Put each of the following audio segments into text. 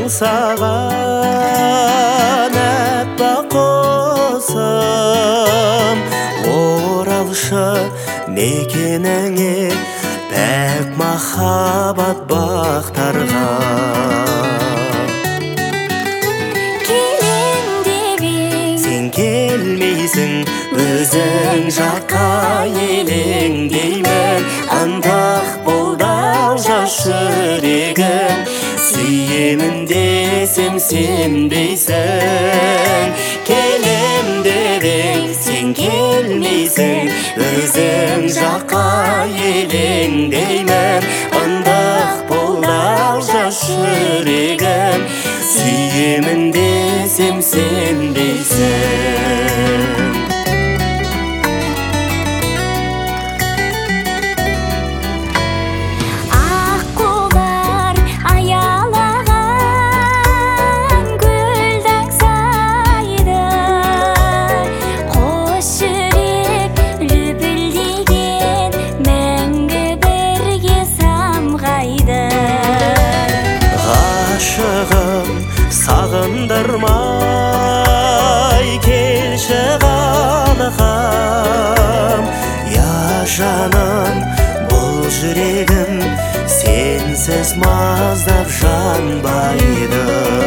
саған аппақ құсым, оралшы мекеніңе пәк махаббат бақтарға. Келем деп ең, Сен келмейсің, өзің жаққа елеңдеймін. Андақ болдау жас жүрегім, сүйемін десем сенбейсің. Келем деп ең, сен келмейсің, өзің жаққа елеңдеймін. Андақ болдау жас жүрегім, сүйемін десем сенбейсің. аққулар аялаған гүлдің сайды, қос жүрек лүпілдеген мәңгі бірге самғайды. Ғашығым, сағындырмай келші қалқам. Я жаным, бұл жүрегім сенсіз маздап жанбайды.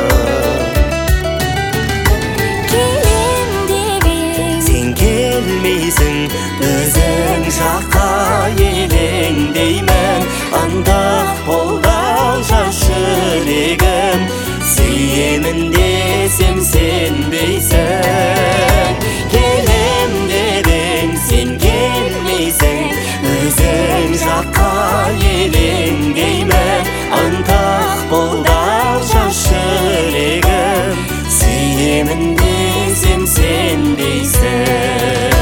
Келем деп ең, Сен келмейсің, өзің жаққа елеңдеймін. Андақ болдау жас жүрегім, сүйемін десем сенбейсің. Келем деп ең, сен келмейсің, өзің жаққа елеңдеймін. Андақ болдау жас жүрегім, сүйемін десем сенбейсің.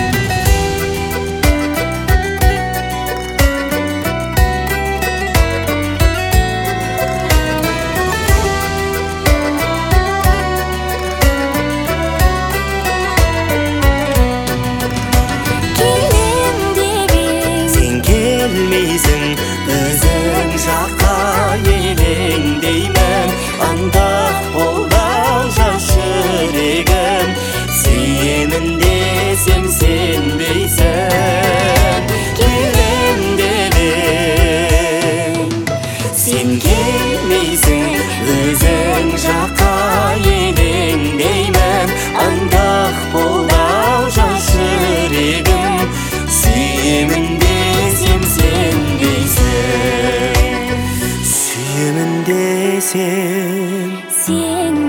келем деп ең, Сен келмейсің, өзің жаққа елеңдеймін. Андақ болдау жас жүрегім, сүйемін десем сенбейсің. Келем деп ең, сен келмейсің, өзің жаққа елеңдеймін. Андақ болдау жас жүрегім, сүйемін десем сенбейсің. Сүйемін десем сен